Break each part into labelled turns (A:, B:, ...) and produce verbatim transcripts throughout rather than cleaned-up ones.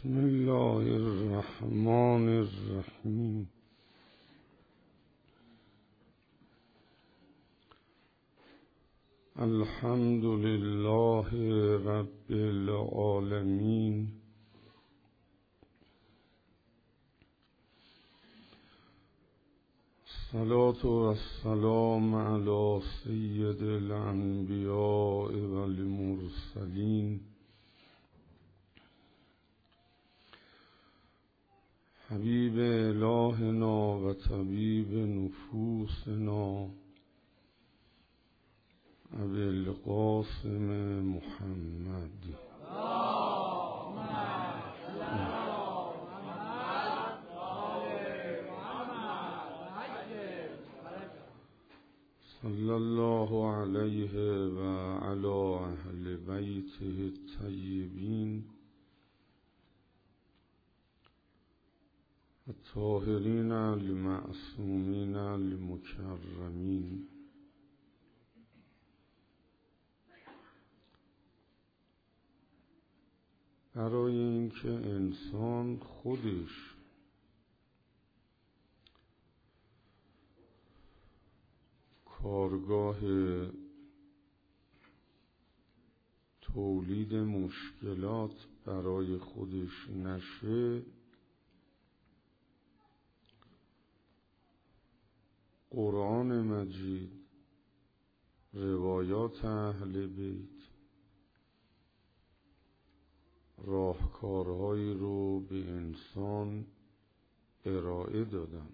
A: بسم الله الرحمن الرحیم. الحمد لله رب العالمین. الصلاة والسلام علی سید الانبیاء والمرسلین حبیب الهنا و طبیب نفوسنا ابی القاسم محمد. صلی الله علیه و علی اهل بیته الطیبین الطاهرین المعصومین المکرمین. برای اینکه انسان خودش کارگاه تولید مشکلات برای خودش نشه، قرآن مجید، روایات اهل بیت راهکارهایی رو به انسان ارائه دادن.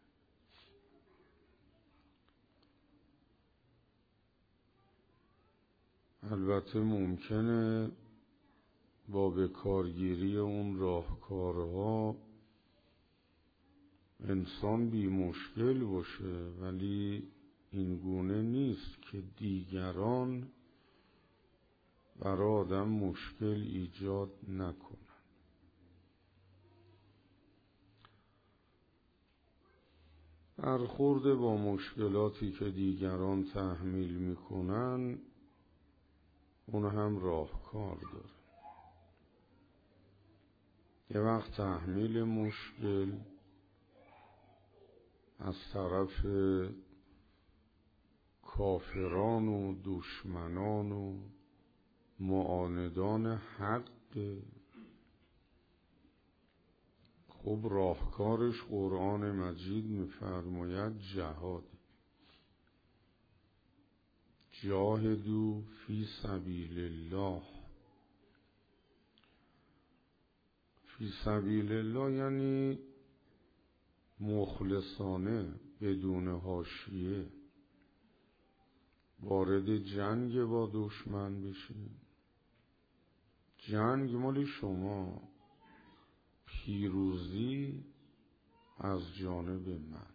A: البته ممکنه با بکارگیری اون راهکارها انسان بی مشکل باشه، ولی این گونه نیست که دیگران برای آدم مشکل ایجاد نکنن. برخورد با مشکلاتی که دیگران تحمیل میکنن اون هم راهکار داره. یه وقت تحمیل مشکل از طرف کافران و دشمنان و معاندان حق، خب راهکارش قرآن مجید می‌فرماید جهاد. جاهدوا فی سبیل الله. فی سبیل الله یعنی مخلصانه، بدون حاشیه وارد جنگ با دشمن بشین. جنگ مال شما، پیروزی از جانب من.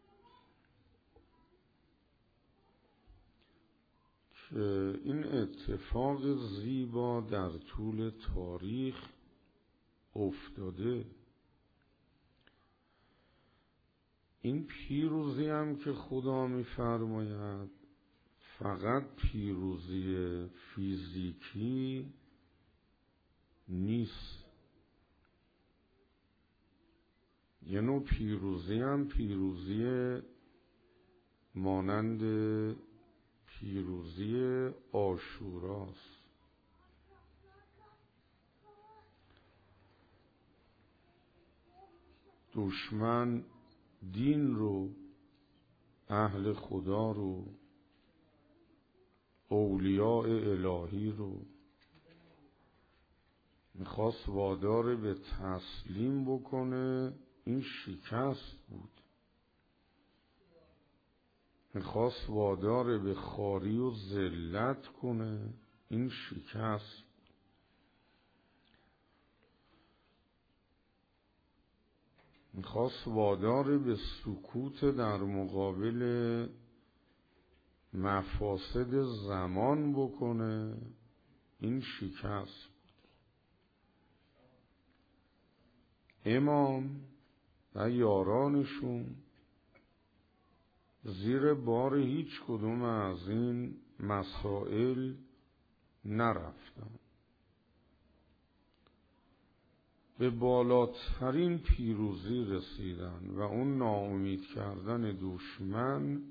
A: که این اتفاق زیبا در طول تاریخ افتاده. این پیروزی هم که خدا می‌فرماید فقط پیروزی فیزیکی نیست. یه نوع پیروزی هم پیروزی مانند پیروزی عاشوراست. دشمن دین رو، اهل خدا رو، اولیاء الهی رو میخواست وادار به تسلیم بکنه، این شکست بود. میخواست وادار به خواری و ذلت کنه، این شکست. میخواست وادار به سکوت در مقابل مفاسد زمان بکنه، این شکست. امام و یارانشون زیر بار هیچ کدوم از این مسائل نرفتن. به بالاترین پیروزی رسیدن و اون ناامید کردن دشمن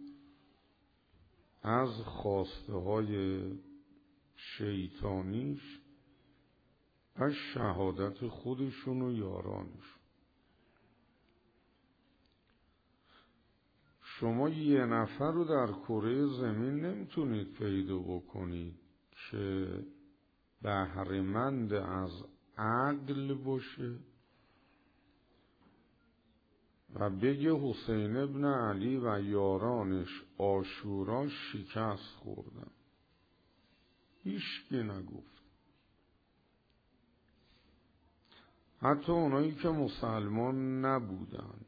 A: از خواسته های شیطانیش از شهادت خودشون و یارانشون. شما یه نفر رو در کره زمین نمیتونید پیدا بکنید که بهره‌مند از عقل باشه و بگه حسین ابن علی و یارانش عاشورا شکست خوردن. هیچکی نگفت. حتی اونایی که مسلمان نبودن.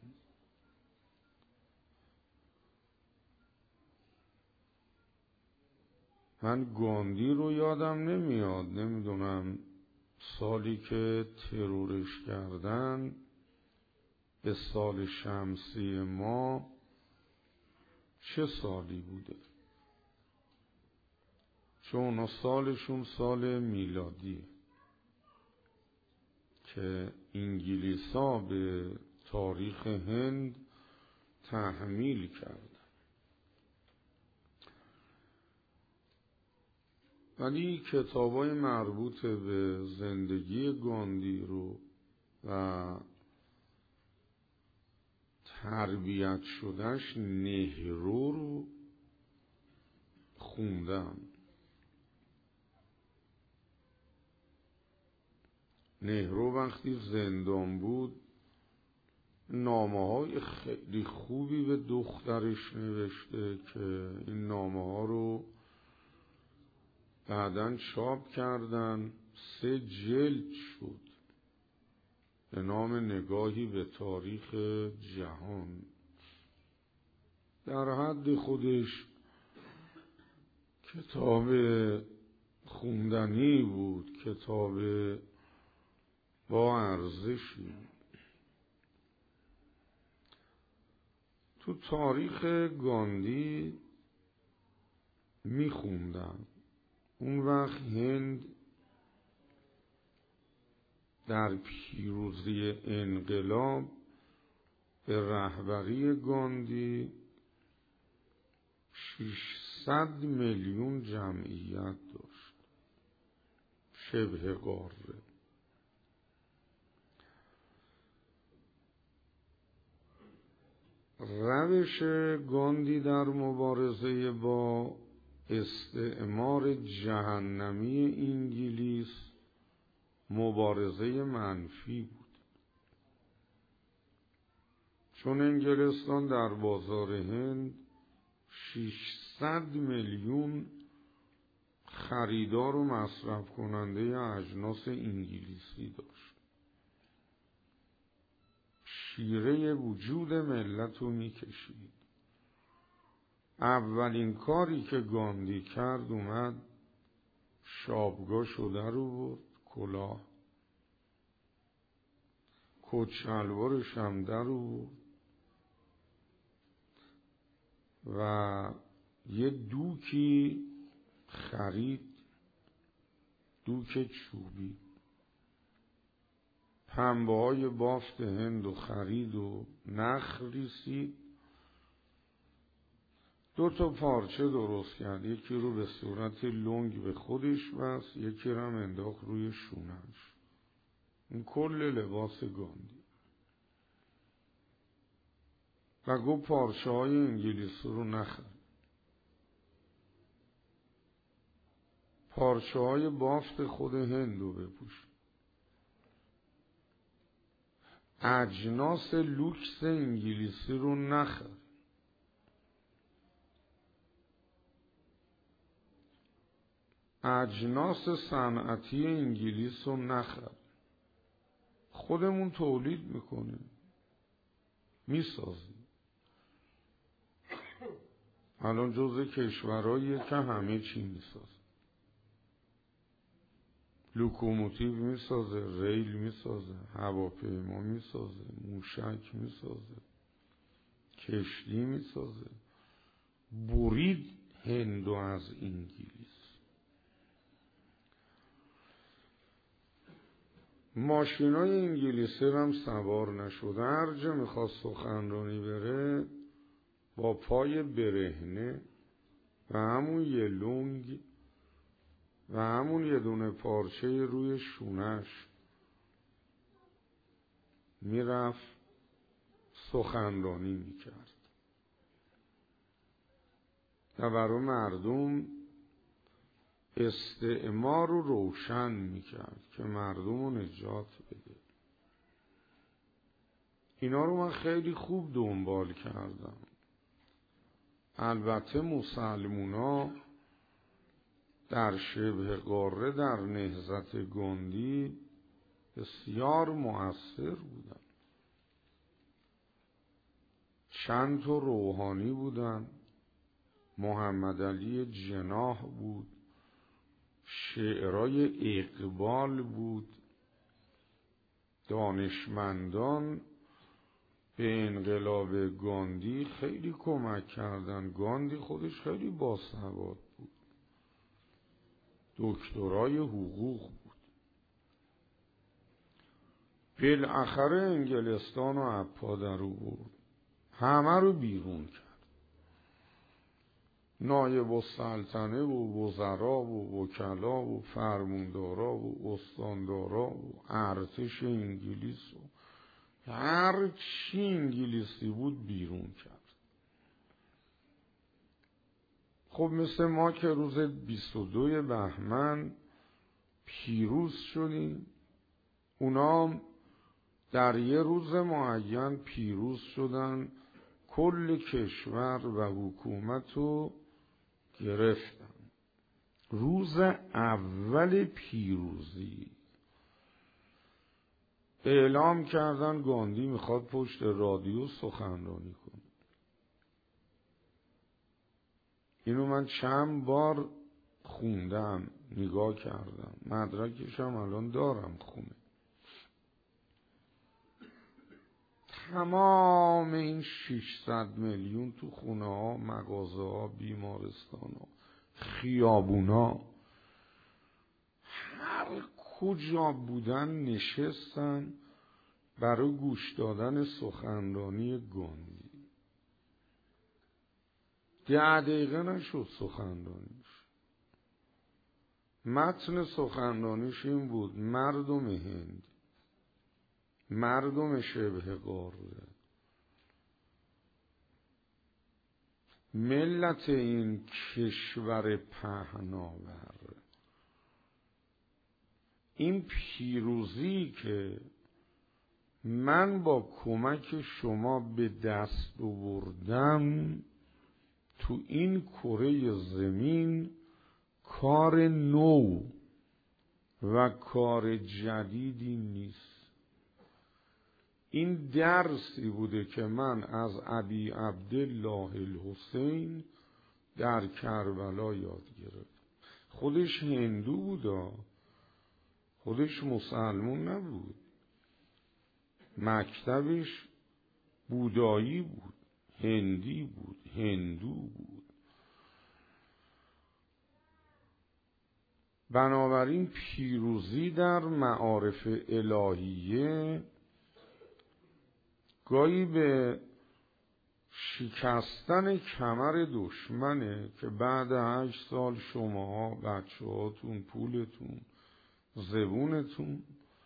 A: من گاندی رو یادم نمیاد، نمیدونم سالی که ترورش کردن به سال شمسی ما چه سالی بوده، چون اونا سالشون سال میلادیه که انگلیسا به تاریخ هند تحمیل کردن. ولی کتابای مربوط به زندگی گاندی رو و تربیت شدهش نهرو رو خوندم. نهرو وقتی زندان بود نامه های خیلی خوبی به دخترش نوشته که این نامه ها رو بعداً چاپ کردن، سه جلد شد به نام نگاهی به تاریخ جهان. در حد خودش کتاب خوندنی بود، کتاب با ارزشی. تو تاریخ گاندی میخوندم. اون وقت هند در پیروزی انقلاب به رهبری گاندی ششصد میلیون جمعیت داشت، شبه قاره. روش گاندی در مبارزه با استعمار جهنمی انگلیس مبارزه منفی بود، چون انگلستان در بازار هند ششصد میلیون خریدار و مصرف کننده اجناس انگلیسی داشت. شیره وجود ملت رو میکشید. اولین کاری که گاندی کرد اومد شابگاه شده رو بود، کلاه، کت شلوارش هم در رو و یه دوکی خرید، دوک چوبی، پنبه های بافت هند و خرید و نخ ریسید، دو تا پارچه درست کرد، یکی رو به صورت لنگ به خودش بست، یکی رو هم انداخت روی شونش. این کل لباس گاندی. و گفت پارچه های انگلیسی رو نخر، پارچه های بافت خود هند رو بپوش، اجناس لوکس انگلیسی رو نخر. اجناس صنعتی انگلیس رو نخر، خودمون تولید میکنیم، میسازیم. الان جزء کشورهاییه که همه چی میسازه، لوکوموتیو میسازه، ریل میسازه، هواپیما میسازه، موشک میسازه، کشتی میسازه. برید هندو از انگلیس. ماشینای انگلیسی هم سوار نشده، هر جا میخواست سخنرانی بره با پای برهنه و همون یه لنگ و همون یه دونه پارچه روی شونش میرفت سخنرانی میکرد و برای مردم استعمار رو روشن میکرد که مردم رو نجات بده. اینا رو من خیلی خوب دنبال کردم. البته مسلمونا در شبه قاره در نهضت گاندی بسیار مؤثر بودن. چند تا روحانی بودن، محمد علی جناح بود، شعرای اقبال بود، دانشمندان به انقلاب گاندی خیلی کمک کردن. گاندی خودش خیلی باسواد بود، دکترای حقوق بود. بالاخره انگلستان و اپا در آورد، همه رو بیرون کرد. نایب السلطنه و وزرا و وکلا و فرماندارا و استاندارا و ارتش انگلیس و هر چی انگلیسی بود بیرون کرد. خب مثل ما که روز بیست و دو بهمن پیروز شدیم، اونا در یه روز معین پیروز شدن، کل کشور و حکومت رو گرفتن. روز اول پیروزی اعلام کردن گاندی میخواد پشت رادیو سخنرانی کنه. اینو من چند بار خوندم، نگاه کردم، مدرکشم الان دارم خونه. تمام این ششصد میلیون تو خونه ها، مغازه ها، بیمارستان ها، خیابون ها، هر کجا بودن نشستن برای گوش دادن سخنرانی گاندی. ده دقیقه نشد سخنرانیش. متن سخنرانیش این بود: مردم هند، مردم شبه قاره، ملت این کشور پهناور، این پیروزی که من با کمک شما به دست آوردم تو این کره زمین کار نو و کار جدیدی نیست. این درسی بوده که من از ابی عبدالله الحسین در کربلا یاد گرفتم. خودش هندو بودا، خودش مسلمون نبود، مکتبش بودایی بود، هندی بود، هندو بود. بنابراین پیروزی در معارف الهیه گاهی به شکستن کمر دشمنه که بعد هشت سال شماها، بچه هاتون، پولتون، زبونتون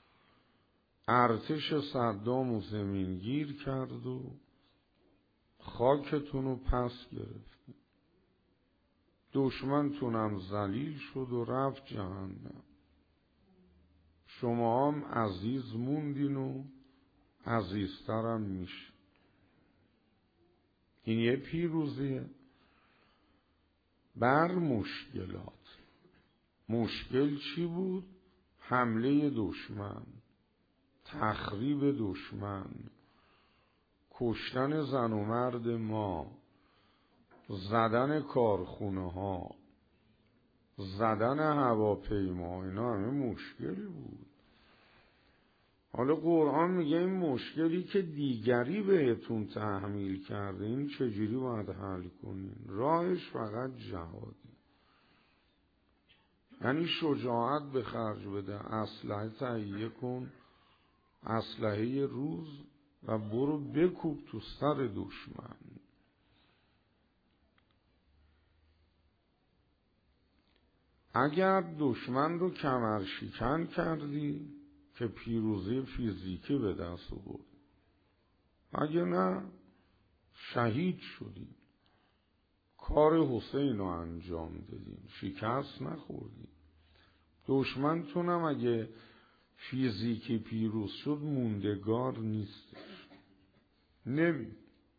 A: ارتش صدام و زمینگیر کرد و خاکتون رو پس گرفت. دشمنتونم ذلیل شد و رفت جهنم. شما هم عزیز موندین و عزیزترم میشه. این یه پیروزیه بر مشکلات. مشکل چی بود؟ حمله دشمن، تخریب دشمن، کشتن زن و مرد ما، زدن کارخونه ها، زدن هواپیما. اینا همه مشکلی بود. حالا قرآن میگه این مشکلی که دیگری بهتون تحمیل کرده، این چجوری باید حل کنین؟ راهش فقط جهادی. یعنی شجاعت به خرج بده، اسلحه تهیه کن، اسلحه روز، و برو بکوب تو سر دشمن. اگر دشمن رو کمرشکن کردی که پیروزی فیزیکی به دست آورد، اگه نه شهید شدی، کار حسین رو انجام دادیم، شکست نخوردیم. دشمنتونم اگه فیزیکی پیروز شد موندگار نیستش، نمی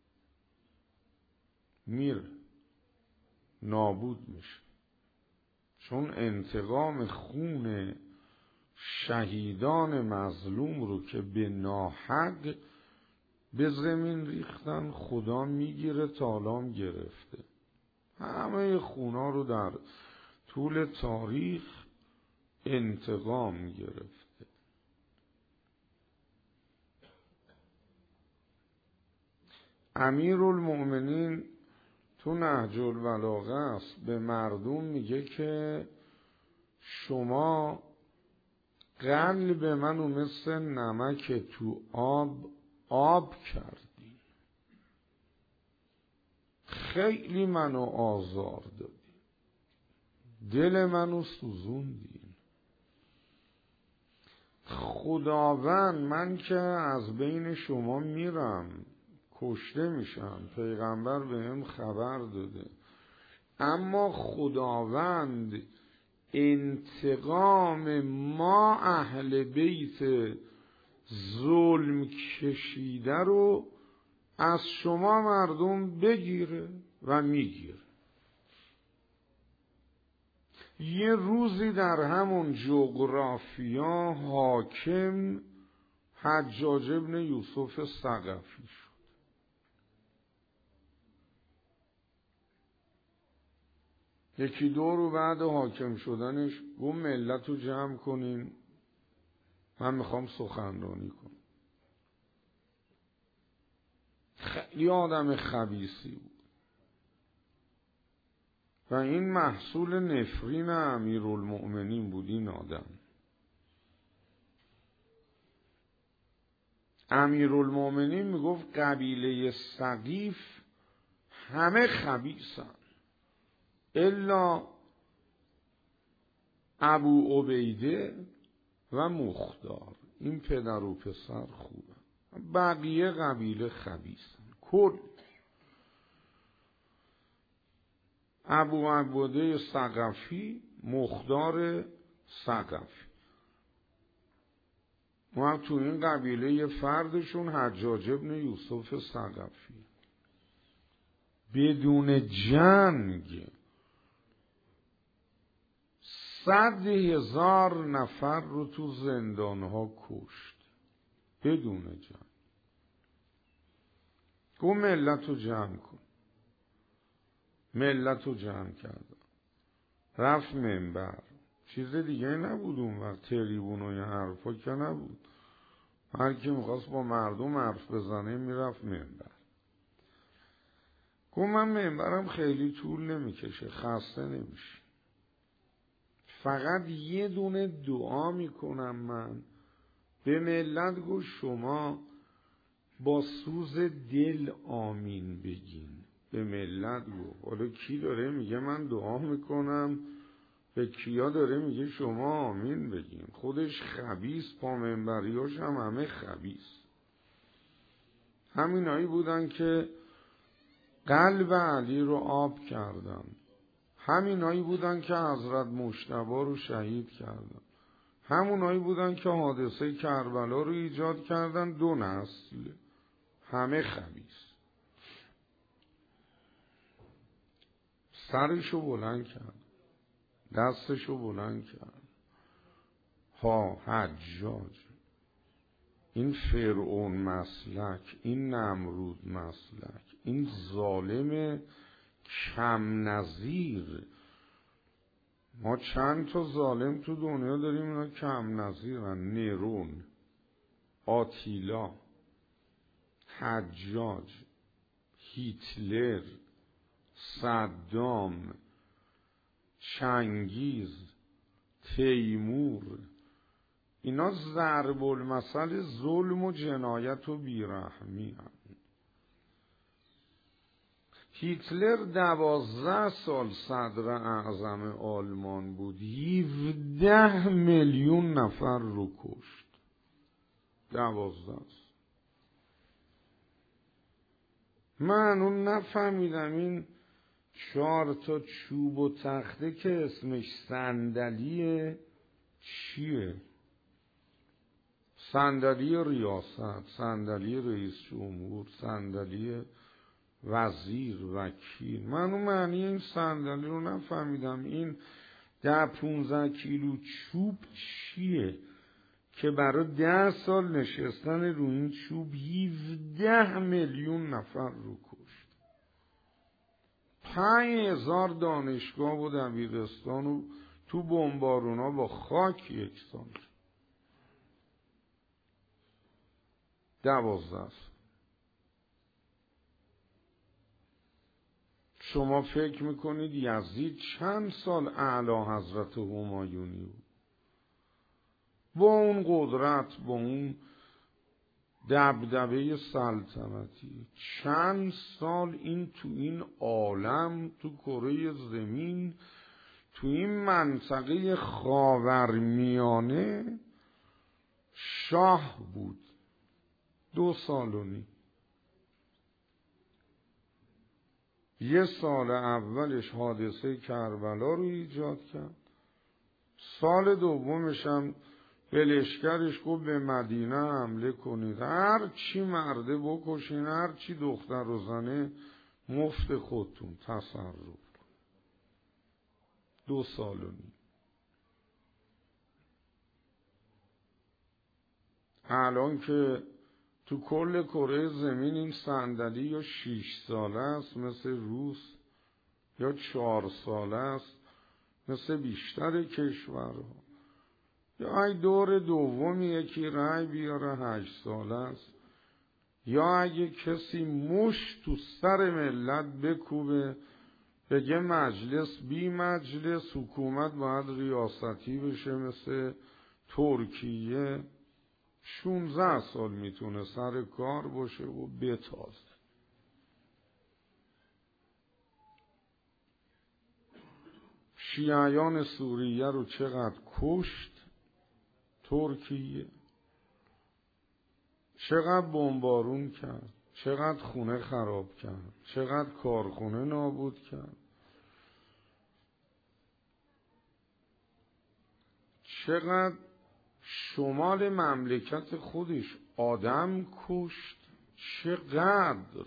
A: میره، نابود میشه. چون انتقام خون شهیدان مظلوم رو که به ناحق به زمین ریختن خدا میگیره، تالام گرفته. همه خونا رو در طول تاریخ انتقام گرفته. امیرالمؤمنین تو نهج البلاغه است، به مردم میگه که شما قلب منو مثل نمک تو آب آب کردی، خیلی منو آزار دادی، دل منو سوزوندی. خداوند من که از بین شما میرم، کشته میشم، پیغمبر بهم خبر داده، اما خداوند انتقام ما اهل بیت ظلم کشیده رو از شما مردم بگیره و میگیره. یه روزی در همون جغرافیا حاکم حجاج ابن یوسف ثقفی شد. یکی دو رو بعد حاکم شدنش گفت ملت رو جمع کنین، من میخوام سخنرانی کنم. خیلی آدم خبیثی بود و این محصول نفرین امیرالمؤمنین بود. این آدم امیرالمؤمنین میگفت قبیله ثقیف همه خبیثن الا ابو عبیده و مختار، این پدر و پسر خوبه، بقیه قبیله خبیثن. کل ابو عبیده ثقفی، مختار ثقفی، ما تو این قبیله یه فردشون حجاج ابن یوسف ثقفی بدون جنگ صد هزار نفر رو تو زندانها کشت بدون جنگ. گو ملت رو جمع کن، ملت رو جمع کرد، رفت منبر. چیز دیگه نبود اون وقت، تریبون و یه حرفا که نبود، هر کی میخواست با مردم حرف بزنه میرفت منبر. گو من منبرم خیلی طول نمیکشه، خسته نمیشه، فقط یه دونه دعا میکنم من به ملت. گو شما با سوز دل آمین بگین به ملت. گو حالا کی داره میگه من دعا میکنم، به کیا داره میگه شما آمین بگین؟ خودش خبیث، پا منبریاش هم همه خبیث. همینایی بودن که قلب علی رو آب کردن، همینایی بودن که حضرت مجتبی رو شهید کردن، همونایی بودن که حادثه کربلا رو ایجاد کردن. دو نسل همه خبیث. سرشو بلند کرد، دستشو بلند کرد، ها حجاج، این فرعون مسلک، این نمرود مسلک، این ظالم کم نظیر. ما چند تا ظالم تو دنیا داریم اینا کم نظیرن: نیرون، آتیلا، حجاج، هیتلر، صدام، چنگیز، تیمور، اینا ضرب المثل ظلم و جنایت و بیرحمی هم. هیتلر دوازده سال صدر اعظم آلمان بود، هفده میلیون نفر رو کشت. دوازده. من اون نفهمیدم این چهار تا چوب و تخته که اسمش صندلیه چیه؟ صندلی ریاست، صندلی رئیس جمهور، صندلی وزیر، وکیل. من اون معنی این صندلی رو نفهمیدم. این ده پونزده کیلو چوب چیه که برای ده سال نشستن رو این چوب هفده میلیون نفر رو کشت. پنج هزار دانشگاه و دبیرستان و تو بمبارونا با خاک یکسان. دوازده. شما فکر میکنید یزید چند سال اعلی حضرت همایونی بود؟ با اون قدرت، با اون دبدبه سلطنتی، چند سال این تو این عالم، تو کره زمین، تو این منطقه خاورمیانه شاه بود. دو سال و نیم. یه سال اولش حادثه کربلا رو ایجاد کرد، سال دومش هم به لشکرش گفت به مدینه حمله کنید، هر چی مرده بکشین، هر چی دختر و زنه مفت خودتون تصرف. دو سال و نیم. الان که تو کل کره زمین این صندلی یا شیش ساله است مثل روس، یا چهار ساله است مثل بیشتر کشورها، یا ای دور دومی یکی رای بیاره هشت ساله است، یا اگه کسی مشت تو سر ملت بکوبه بگه مجلس بی مجلس، حکومت باید ریاستی بشه مثل ترکیه، شونزده سال میتونه سر کار باشه و بتازه. شیعیان سوریه رو چقدر کشت ترکیه، چقدر بمبارون کرد، چقدر خونه خراب کرد، چقدر کارخونه نابود کرد، چقدر شمال مملکت خودش آدم کشت، چقدر.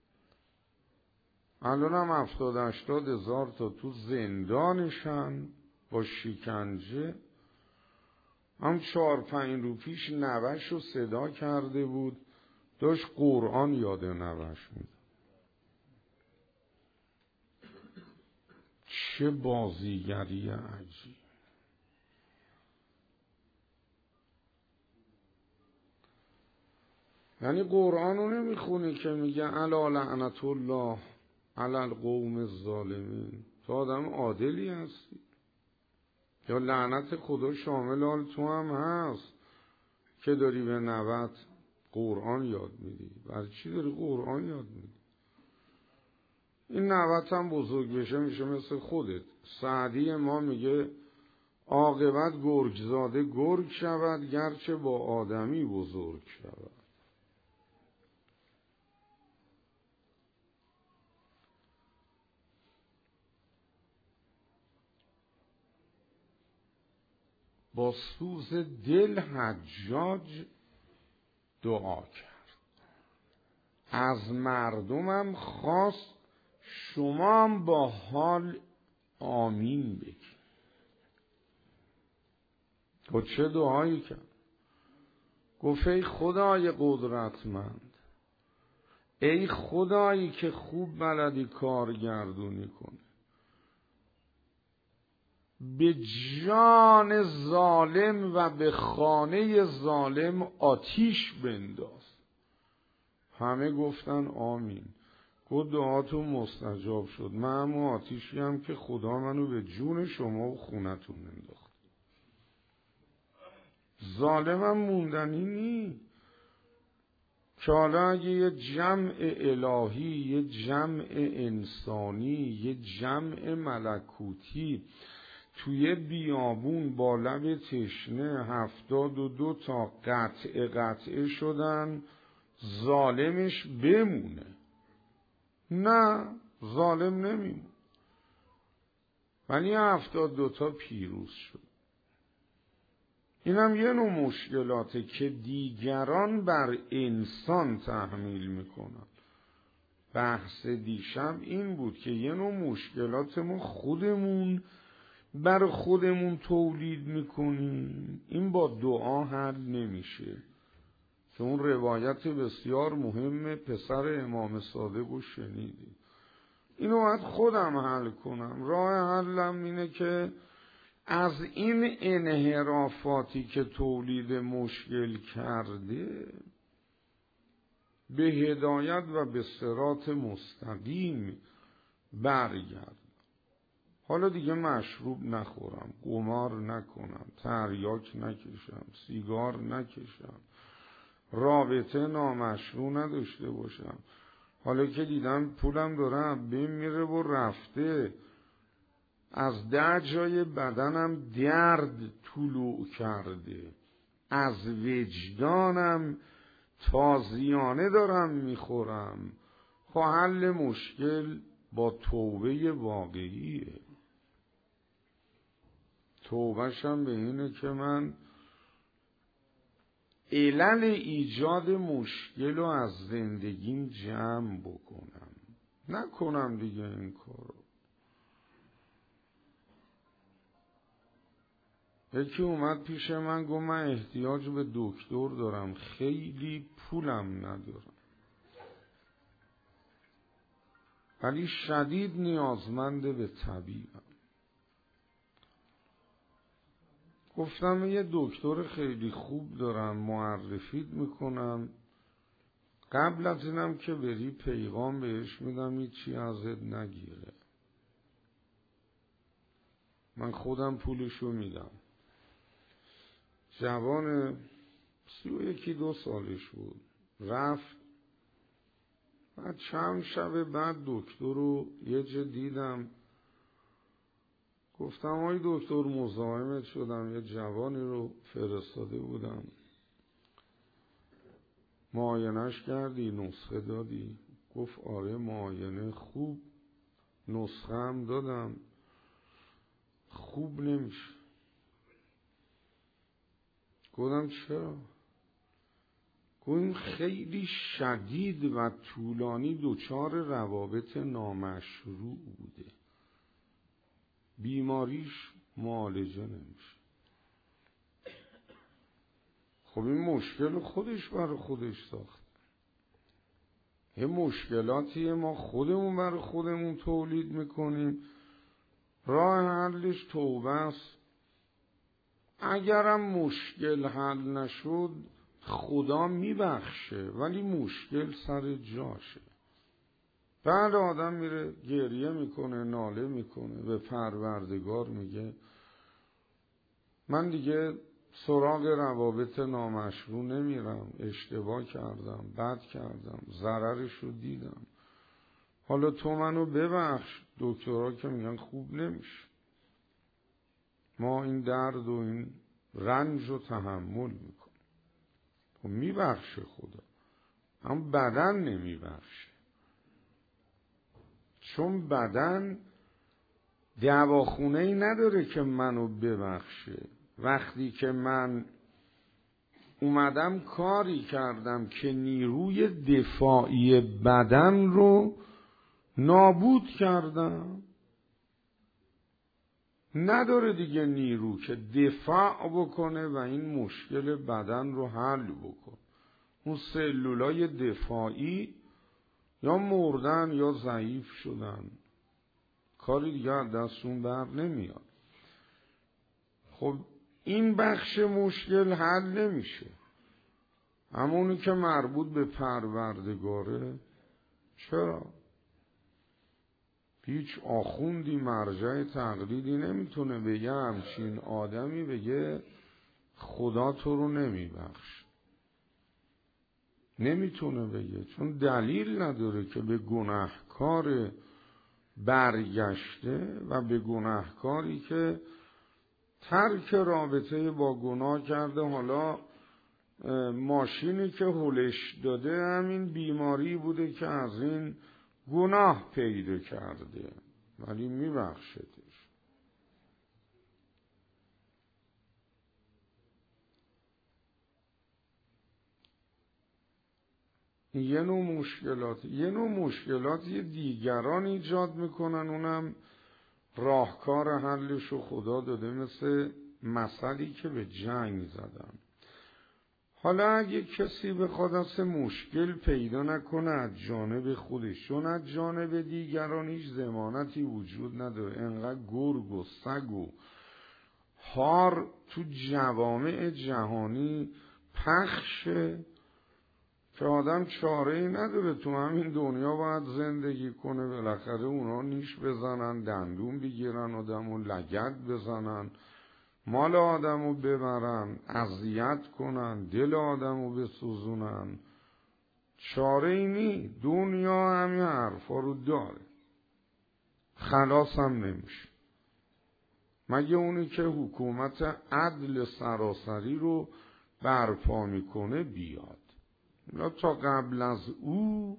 A: الان هم هفتاد هشتاد هزار تا تو زندانشن با شکنجه. هم چهار پنج رو پیش نوش رو صدا کرده بود، داشت قرآن یاد نوش میده. چه بازیگری عجیب. یعنی قرآن رو نمیخونی که میگه الا لعنت الله علی القوم الظالمین، تو آدم عادلی هستی؟ یا لعنت خدا شامل حال تو هم هست که داری به نوت قرآن یاد میدی؟ برای چی داری قرآن یاد میدی؟ این نوت هم بزرگ بشه میشه مثل خودت. سعدی ما میگه عاقبت گرگزاده گرگ شود، گرچه با آدمی بزرگ شود. با سوز دل حجاج دعا کرد، از مردمم خواست شما هم با حال آمین بگید. گفت چه دعایی کرد؟ گفت ای خدای قدرتمند، ای خدایی که خوب بلدی کارگردونی کنی، به جان ظالم و به خانه ظالم آتیش بنداز. همه گفتن آمین. گفت دعاتون مستجاب شد، من همون آتیشی هم که خدا منو به جون شما و خونتون انداخت. ظالمم موندنی نی که حالا اگه یه جمع الهی، یه جمع انسانی، یه جمع ملکوتی توی بیابون با لب تشنه هفتاد و دو تا قطعه قطعه شدن، ظالمش بمونه؟ نه، ظالم نمیمونه، ولی هفتاد دو تا پیروز شد. اینم یه نوع مشکلاته که دیگران بر انسان تحمیل میکنن. بحث دیشب این بود که یه نوع مشکلات ما خودمون بر خودمون تولید میکنیم، این با دعا حل نمیشه. که اون روایت بسیار مهم پسر امام صادق رو شنیدی، اینو باید خودم حل کنم. راه حلم اینه که از این انحرافاتی که تولید مشکل کرده به هدایت و به صراط مستقیم برگردم. حالا دیگه مشروب نخورم، قمار نکنم، تریاک نکشم، سیگار نکشم، رابطه نامشروع نداشته باشم. حالا که دیدم پولم داره بهم میره و رفته، از ده جای بدنم درد طلوع کرده، از وجدانم تازیانه دارم میخورم. خب حل مشکل با توبه واقعیه. توبهشم به اینه که من علل ایجاد مشکل رو از زندگیم جمع بکنم، نکنم دیگه این کارو. یکی اومد پیش من گفت من احتیاج به دکتر دارم، خیلی پولم ندارم، ولی شدید نیازمند به طبیبم. گفتم یه دکتر خیلی خوب دارم، معرفیت میکنم، قبل از اینم که بری پیغام بهش میدم هیچی ازت نگیره، من خودم پولشو میدم. جوان سی و یکی دو سالش بود، رفت. بعد چند شب بعد دکتر رو یه جا دیدم، گفتم آی دکتر مزاحمت شدم، یه جوانی رو فرستاده بودم، معاینش کردی، نسخه دادی؟ گفت آره معاینه خوب، نسخه هم دادم، خوب نمیشه. گفتم چرا؟ گفتم خیلی شدید و طولانی دچار روابط نامشروع بوده، بیماریش معالجه نمیشه. خب این مشکل خودش برای خودش ساخت. یه مشکلاتی ما خودمون برای خودمون تولید میکنیم. راه حلش توبه است. اگرم مشکل حل نشد خدا میبخشه، ولی مشکل سر جاشه. بعد آدم میره گریه میکنه، ناله میکنه، به پروردگار میگه من دیگه سراغ روابط نامشروع نمیرم، اشتباه کردم، بد کردم، ضررش رو دیدم، حالا تو منو ببخش. دکترها که میگن خوب نمیشه، ما این درد و این رنج رو تحمل میکنیم. خب میبخشه خدا، اما بدن نمیبخشه، چون بدن دواخونه ای نداره که منو ببخشه. وقتی که من اومدم کاری کردم که نیروی دفاعی بدن رو نابود کردم، نداره دیگه نیرو که دفاع بکنه و این مشکل بدن رو حل بکنه. اون سلولای دفاعی یا مردن یا ضعیف شدن، کاری دیگه از دستون بر نمیاد. خب این بخش مشکل حل نمیشه. همونی که مربوط به پروردگاره، چرا؟ هیچ آخوندی مرجع تقلیدی نمیتونه بگه همچین آدمی بگه خدا تو رو نمیبخش. نمیتونه بگه، چون دلیل نداره که به گناهکار برگشته و به گناهکاری که ترک رابطه با گناه کرده، حالا ماشینی که هلش داده همین بیماری بوده که از این گناه پیدا کرده، ولی میبخشدش. یه نوع مشکلات یه نوع مشکلات یه دیگران ایجاد میکنن، اونم راهکار حلشو خدا داده، مثل مثلی که به جنگ زدن. حالا اگه کسی بخواد از مشکل پیدا نکنه از جانب خودش، چون از جانب دیگران هیچ ضمانتی وجود نداره، انقدر گرگ و سگ و هار تو جوامع جهانی پخشه که آدم چاره‌ای نداره، تو همین دنیا باید زندگی کنه. بالاخره اونا نیش بزنن، دندون بگیرن، آدمو لگد بزنن، مال آدمو ببرن، اذیت کنن، دل آدمو بسوزونن. چاره‌ای نی، دنیا همین حرفا رو داره، خلاص هم نمیشه مگه اونی که حکومت عدل سراسری رو برپا میکنه بیاد. لا تا قبل از او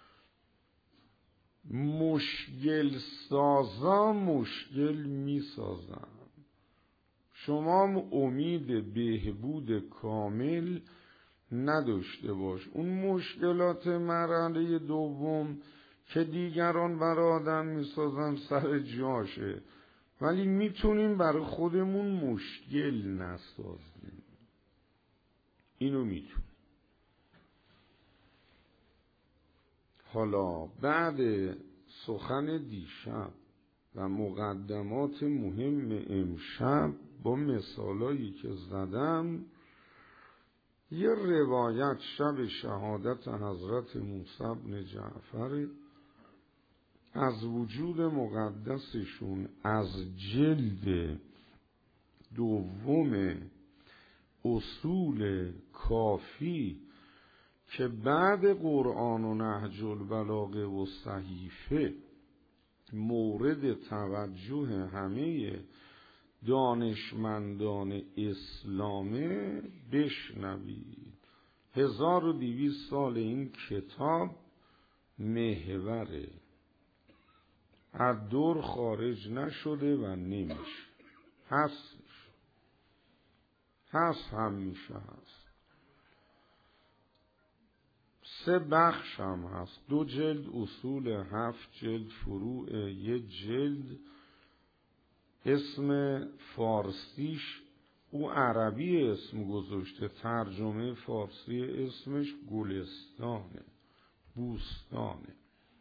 A: مشکل سازا مشکل میسازن. شما امید بهبود کامل نداشته باش. اون مشکلات مرحله دوم که دیگران برای آدم میسازن سر جاشه، ولی میتونیم برای خودمون مشکل نسازیم. اینو میتونیم. حالا بعد سخن دیشب و مقدمات مهم امشب با مثالایی که زدم، یه روایت شب شهادت حضرت موسی بن جعفر از وجود مقدسشون از جلد دوم اصول کافی که بعد قرآن و نهج البلاغه و صحیفه مورد توجه همه دانشمندان اسلامه بشنوید. هزار و دویست سال این کتاب محوره، از دور خارج نشده و نمیشه، هستش، هست، هم میشه هست. سه بخش هم هست، دو جلد اصول، هفت جلد فروع، یک جلد اسم فارسیش او عربی اسم گذاشته، ترجمه فارسی اسمش گلستانه، بوستانه.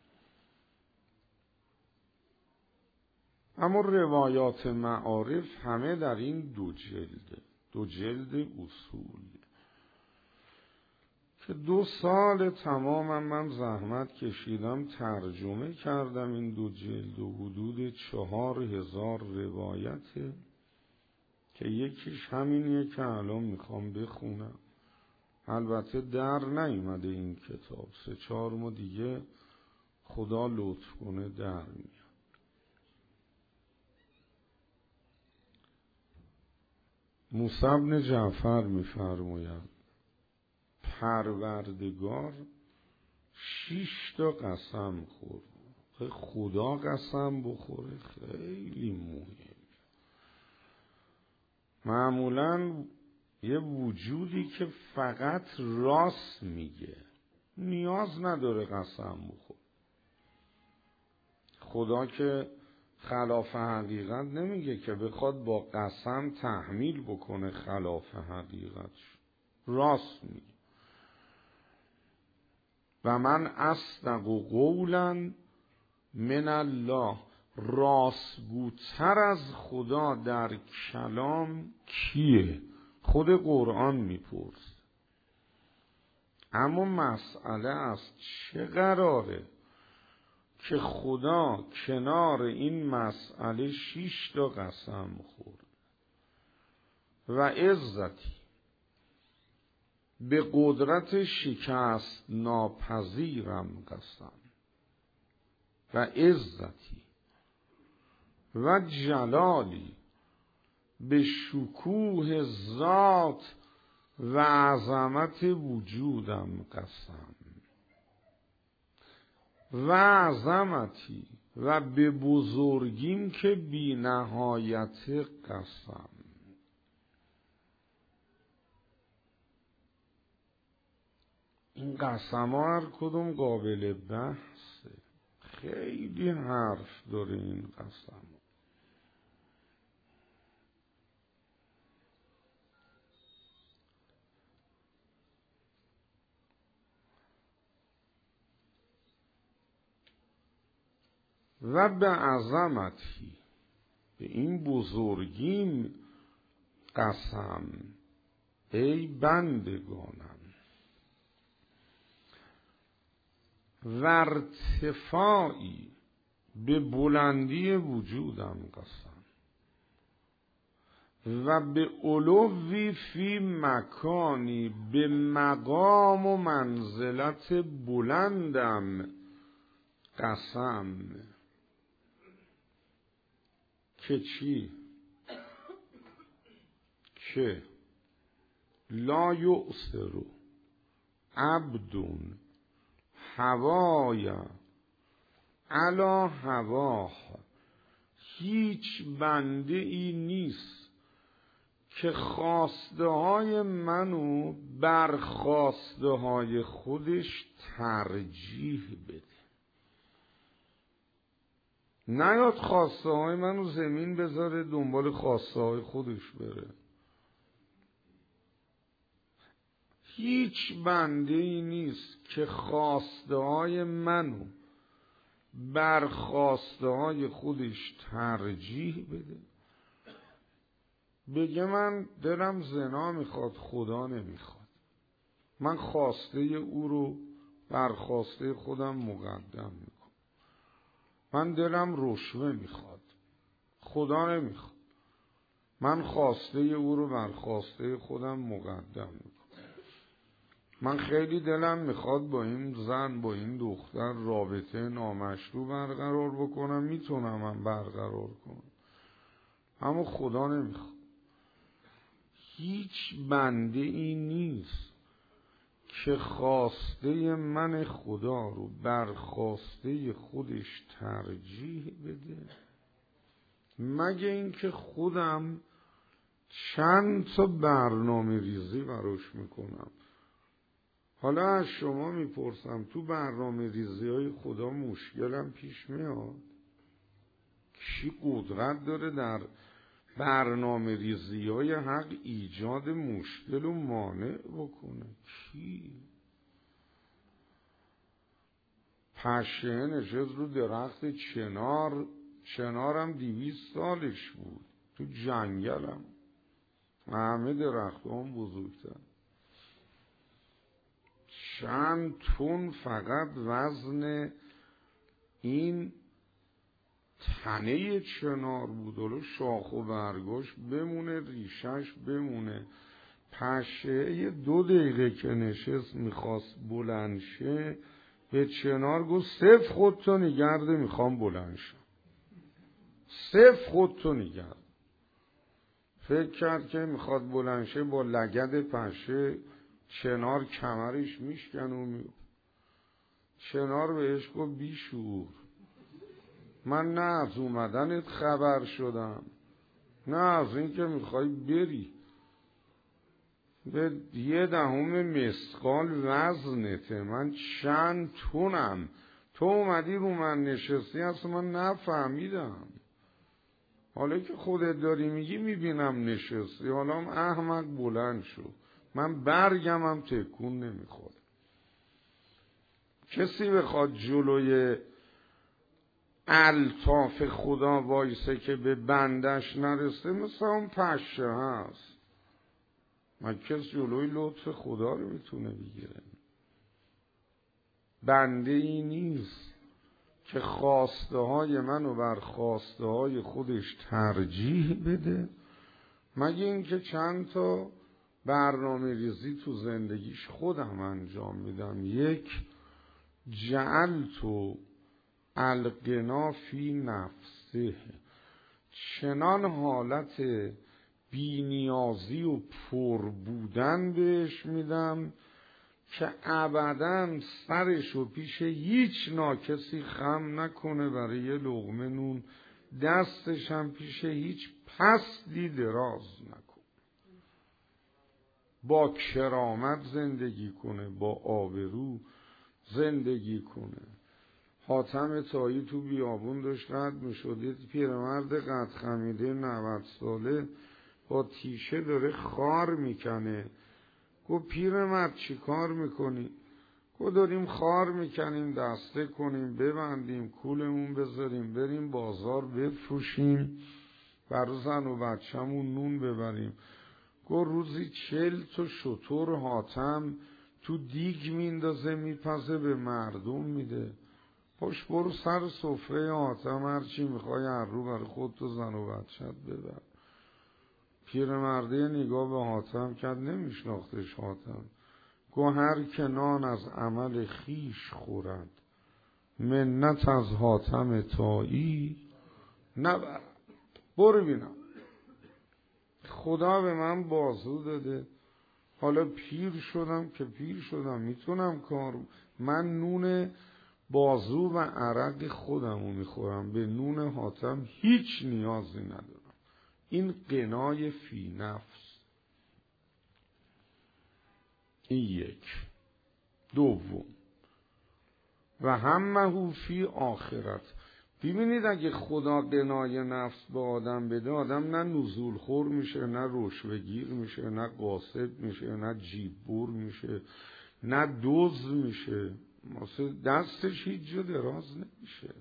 A: اما روایات معارف همه در این دو جلده، دو جلد اصول که دو سال تمام من زحمت کشیدم ترجمه کردم این دو جلد و حدود چهار هزار روایته که یکیش همینیه که الان میخوام بخونم. البته در نیومده این کتاب، سه چهار ماه دیگه خدا لطف کنه در میاد. موسی بن جعفر میفرماید پروردگار شش تا قسم خورد. خدا قسم بخوره خیلی مهم. معمولاً یه وجودی که فقط راست میگه نیاز نداره قسم بخوره. خدا که خلاف حقیقت نمیگه که بخواد با قسم تحمیل بکنه خلاف حقیقتش، راست میگه. و من اصدق قولا من الله، راستگوتر از خدا در کلام کیه؟ خود قرآن میپرس. اما مسئله از چه قراره که خدا کنار این مسئله شش تا قسم خورد؟ و عزتی به قدرت شکست ناپذیرم قسم و عزتی و جلالی به شکوه ذات و عظمت وجودم قسم و عظمتی و به بزرگیم که بی نهایت قسم. این قسم ها هر کدوم قابل بحثه، خیلی حرف داره این قسم. و به عظمتی به این بزرگیم قسم ای بندگانم و ارتفاعی به بلندی وجودم قسم و به علوی فی مکانی به مقام و منزلت بلندم قسم که چی؟ که لا یؤثر عبدون هوایا علا هواه، هیچ بنده ای نیست که خواسته های منو بر خواسته های خودش ترجیح بده. نیاد خواسته های منو زمین بذاره دنبال خواسته های خودش بره. هیچ بنده ای نیست که خواسته های منو بر خواسته های خودش ترجیح بده. بگه من دلم زنا میخواد، خدا نمیخواد، من خواسته او رو بر خواسته خودم مقدم میکنم. من دلم رشوه میخواد، خدا نمیخواد، من خواسته او رو بر خواسته خودم مقدم میکنم. من خیلی دلم میخواد با این زن با این دختر رابطه نامشروع برقرار بکنم، میتونم من برقرار کنم، اما خدا نمیخواد. هیچ بنده ای نیست که خواسته من خدا رو بر خواسته خودش ترجیح بده، مگه اینکه خودم چند تا برنامه ریزی براش میکنم. حالا از شما میپرسم تو برنامه ریزی های خدا مشکلم پیش میاد؟ کی قدرت داره در برنامه ریزی های حق ایجاد مشکل و مانع بکنه؟ کی؟ پشه نشست رو درخت چنار، چنارم دیویست سالش بود، تو جنگلم همه درخت هم بزرگتر، چند تن فقط وزن این تنه چنار بود، حالا شاخ و برگاش بمونه، ریشش بمونه. پشه یه دو دقیقه که نشست میخواست بلند شه، به چنار گفت صف خودتو نگرده میخوام بلند شم، صف خودتو نگرد. فکر کرد که میخواد بلند شه، با لگد پشه چنار کمرش میشکن و می... چنار بهش گفت بیشعور، من نه از اومدنت خبر شدم نه از این که میخوای بری، به یه دهم مسقال وزنته، من چند تونم، تو اومدی رو من نشستی اصلا من نفهمیدم، حالا که خودت داری میگی میبینم نشستی، حالا هم احمق بلند شو، من برگم هم تکون نمیخواد. کسی بخواد جلوی الطاف خدا وایسه که به بندش نرسه مثل اون پشه هست، من کس جلوی لطف خدا رو میتونه بگیره؟ بنده ای نیست که خواسته های منو بر خواسته های خودش ترجیح بده، مگه اینکه چند تا برنامه ریزی تو زندگیش خودم انجام میدم. یک، جعلت الغنا فی نفسه، چنان حالت بینیازی و پر بودن بهش میدم که ابداً سرشو پیش هیچ ناکسی خم نکنه برای یه لقمه نون، دستش هم پیش هیچ پستی دراز نکنه، با کرامت زندگی کنه، با آبرو زندگی کنه. حاتم طایی تو بیابون داشت رد میشد، یه پیرمرد قد خمیده نود ساله با تیشه داره خار میکنه. گفت پیرمرد چی کار میکنی؟ گفت داریم خار میکنیم، دسته کنیم، ببندیم، کولمون بذاریم، بریم بازار بفروشیم، برای زن و بچه‌مون نون ببریم. گفت روزی چل تا شتر حاتم تو دیگ میندازه میپزه به مردم میده. پاش برو سر سفره حاتم هرچی میخوای هر رو برای خودت و زن و بچه‌ت ببر. پیرمرده نگاه به حاتم کرد، نمیشناختش حاتم. گو هر که نان از عمل خیش خورد، منت از حاتم طایی نبرد. برو بینم، خدا به من بازو داده، حالا پیر شدم که پیر شدم میتونم کار، من نون بازو و عرق خودمو میخورم، به نون حاتم هیچ نیازی ندارم. این قنای فی نفس. این یک. دوم، و همه فی آخرت. ببینید اگه خدا قنای نفس به آدم بده، آدم نه نزول خور میشه، نه رشوه‌گیر میشه، نه قاصد میشه، نه جیببر میشه، نه دزد میشه، دستش هیچ جا دراز نمیشه.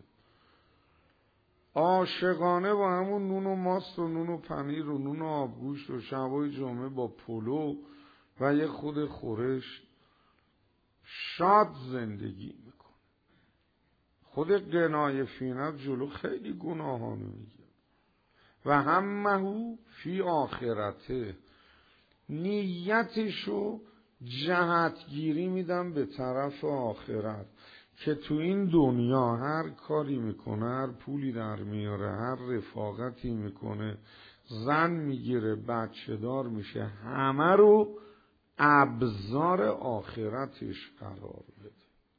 A: عاشقانه با همون نون و ماست و نون و پنیر و نون و آبگوشت و شبای جمعه با پلو و یه خود خورش شاد زندگی میکنه. خود قنای فینت جلو خیلی گناهانو میگه. و همه فی آخرته، نیتشو جهتگیری میدم به طرف آخرت، که تو این دنیا هر کاری میکنه، هر پولی در میاره، هر رفاقتی میکنه، زن میگیره، بچه دار میشه، همه رو ابزار آخرتش قرار بده.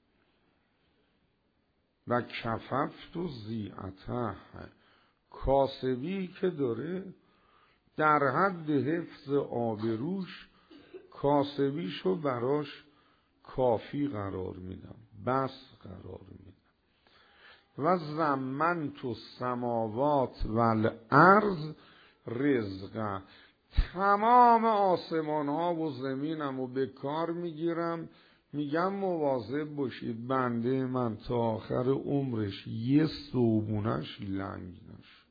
A: و کففت و زیعته، کاسبی که داره در حد حفظ آبروش کاسبیشو براش کافی قرار میدم، بس قرار میدم. و زمنت السماوات والارض رزقا، تمام آسمان ها و زمینم رو به کار میگیرم، میگم مواظب باشید بنده من تا آخر عمرش یه صوبونش لنگ نشه.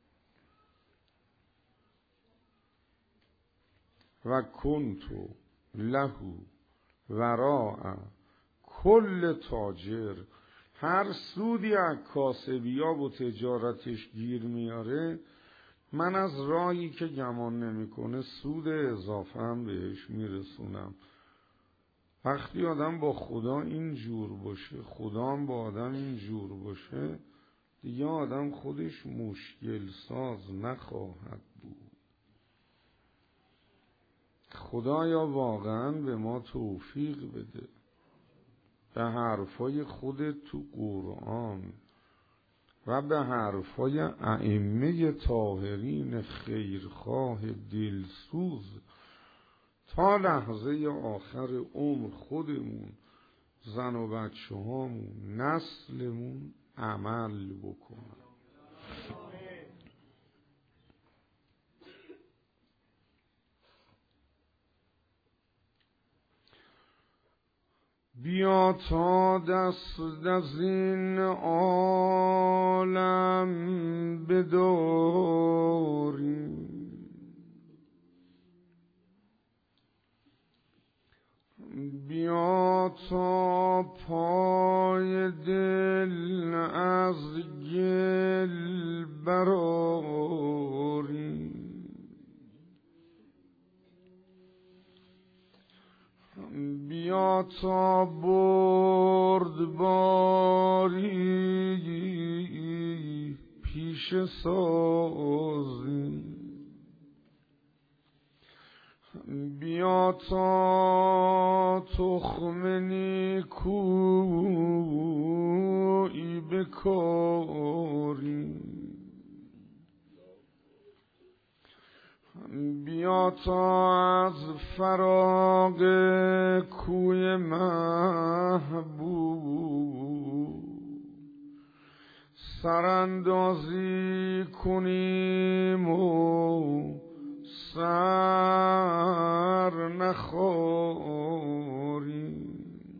A: و کنتو لهو وراء کل تاجر، هر سودی از کاسبیاب و تجارتش گیر میاره، من از راهی که گمان نمیکنه سود اضافه هم بهش میرسونم. وقتی آدم با خدا این جور باشه، خدا هم با آدم این جور باشه، دیگه آدم خودش مشکل ساز نخواهد بود. خدایا واقعا به ما توفیق بده به حرفای خودت تو قرآن و به حرفای ائمه طاهرین خیرخواه دلسوز تا لحظه آخر عمر خودمون، زن و بچه هامون، نسلمون عمل بکنن. بیا تا دست از این عالم بداریم، بیا تا پای دل از گل براریم، بردباری پیش سازی بیا تا تخم نیکویی بکاری بیا تا از فراق کوی محبوب سراندازی کنیم و سر نخوریم.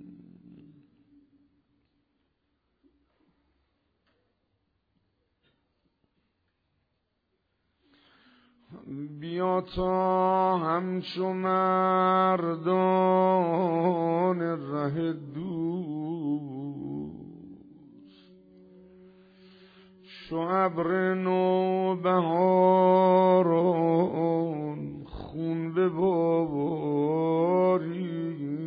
A: بیا تا همچو مردان ره دوست چو ابر نوبهاران خون بباری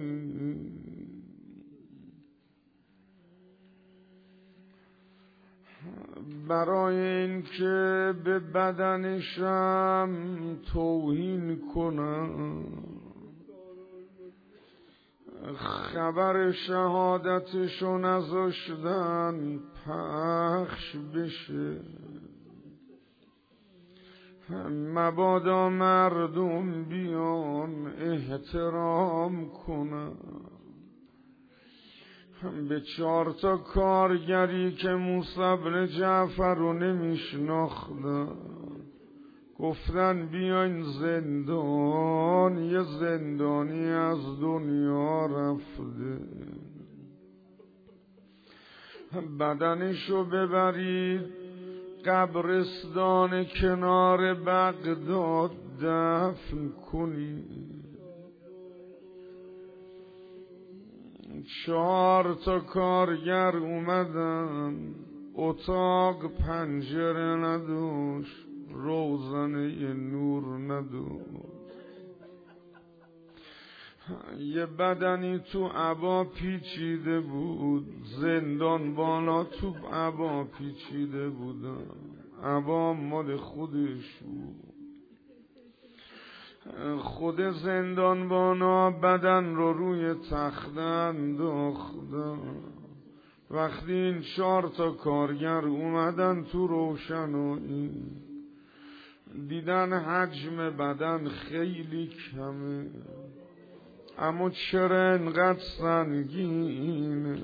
A: برای این که به بدنشم توهین کنم خبر شهادتشو نذاشتن پخش بشه مبادا مردم بیان احترام کنم به چهار تا کارگری که موسی بن جعفر رو نمیشناختن گفتن بیاین زندان، یه زندانی از دنیا رفته بدنشو ببرید قبرستان کنار بغداد دفن کنید. چهار تا کارگر اومدن اتاق پنجره نداشت روزنه نور نداشت یه بدنی تو عبا پیچیده بود زندان بالا تو عبا پیچیده بودن عبا مال خودش بود خود زندانبانا بدن رو روی تخت انداختن وقتی این چهار تا کارگر اومدن تو روشنایی دیدن حجم بدن خیلی کمه اما چرا انقدر سنگینه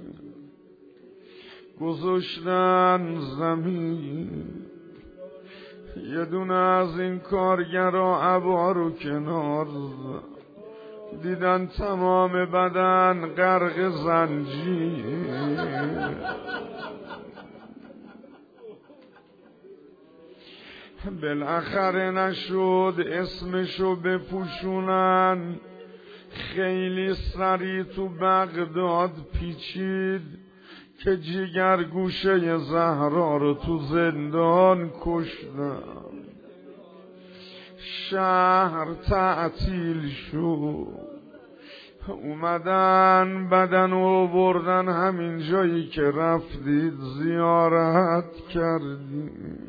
A: گذاشتن زمین یه دونه از این کارگرها عبا رو کنار زد دیدن تمام بدن غرق زنجیر بالاخره نشد اسمشو بپوشونن خیلی سریع تو بغداد پیچید که جگر گوشه زهرا رو تو زندان کشتن شهر تعطیل شد اومدن بدن و بردن همین جایی که رفتید زیارت کردید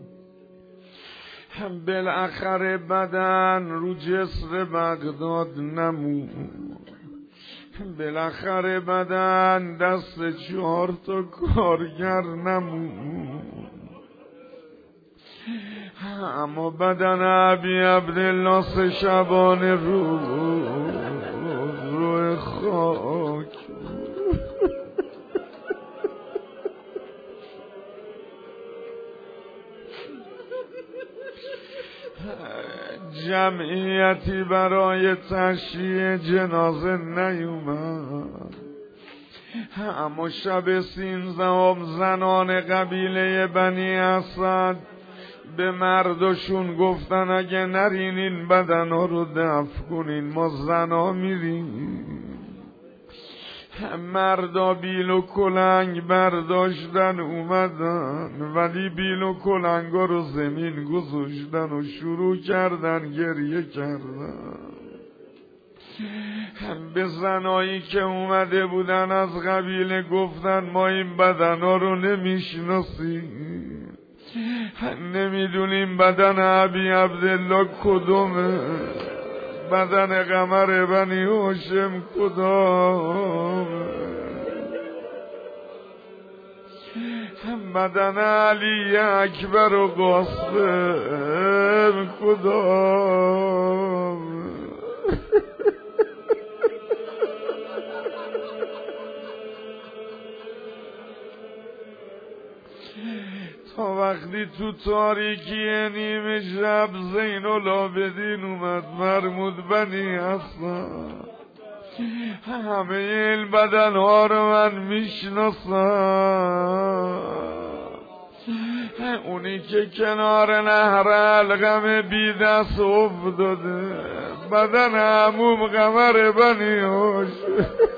A: بالاخره بدن رو جسر بغداد نمود بالاخره بدن دست چهار تا کارگر نمود اما بدن ابی عبدالله سه شبانه رو روی خاک جمعیتی برای تشییع جنازه نیومد اما شب سیزدهم زنان قبیله بنی اسد به مردشون گفتن اگه نرین این بدن ها رو دفن کنین ما زنا میریم مردا بیل و کلنگ برداشتن اومدن ولی بیل و کلنگ ها رو زمین گذاشتن و شروع کردن گریه کردن به زنایی که اومده بودن از قبیله گفتن ما این بدنا رو نمیشناسیم، نمیدونیم بدن ابی عبدالله کدومه، بدن قمر بنی هاشم کدومه، بدن علی اکبر و قاسم کدومه. تا وقتی تو تاریکی نیمه شب زین العابدین اومد مرمود بنی حسن، همه این بدن ها رو من میشناسم، اونی که کنار نهر القم بی دست افتاده بدن عموم قمر بنی هاشم.